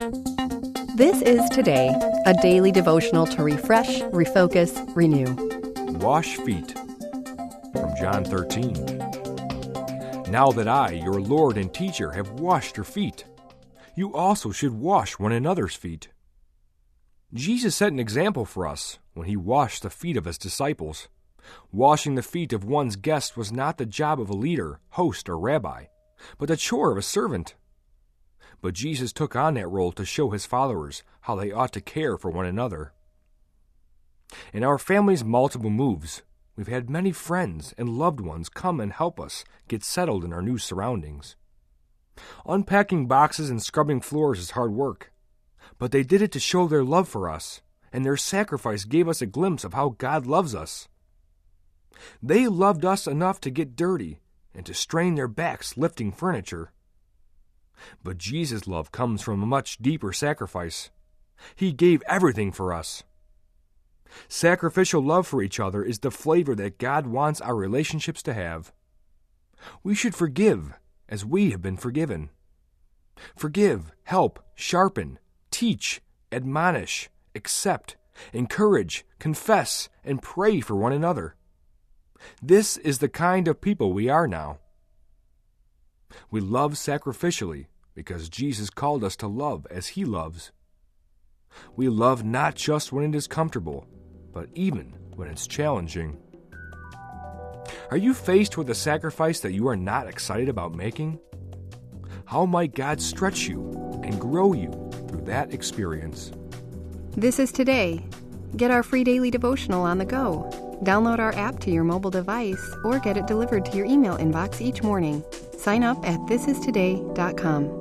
This is Today, a daily devotional to refresh, refocus, renew. Wash feet. From John 13. Now that I, your Lord and teacher, have washed your feet, you also should wash one another's feet. Jesus set an example for us when he washed the feet of his disciples. Washing the feet of one's guest was not the job of a leader, host, or rabbi, but the chore of a servant. But Jesus took on that role to show his followers how they ought to care for one another. In our family's multiple moves, we've had many friends and loved ones come and help us get settled in our new surroundings. Unpacking boxes and scrubbing floors is hard work, but they did it to show their love for us, and their sacrifice gave us a glimpse of how God loves us. They loved us enough to get dirty and to strain their backs lifting furniture. But Jesus' love comes from a much deeper sacrifice. He gave everything for us. Sacrificial love for each other is the flavor that God wants our relationships to have. We should forgive as we have been forgiven. Forgive, help, sharpen, teach, admonish, accept, encourage, confess, and pray for one another. This is the kind of people we are now. We love sacrificially because Jesus called us to love as he loves. We love not just when it is comfortable, but even when it's challenging. Are you faced with a sacrifice that you are not excited about making? How might God stretch you and grow you through that experience? This is Today. Get our free daily devotional on the go. Download our app to your mobile device or get it delivered to your email inbox each morning. Sign up at thisistoday.com.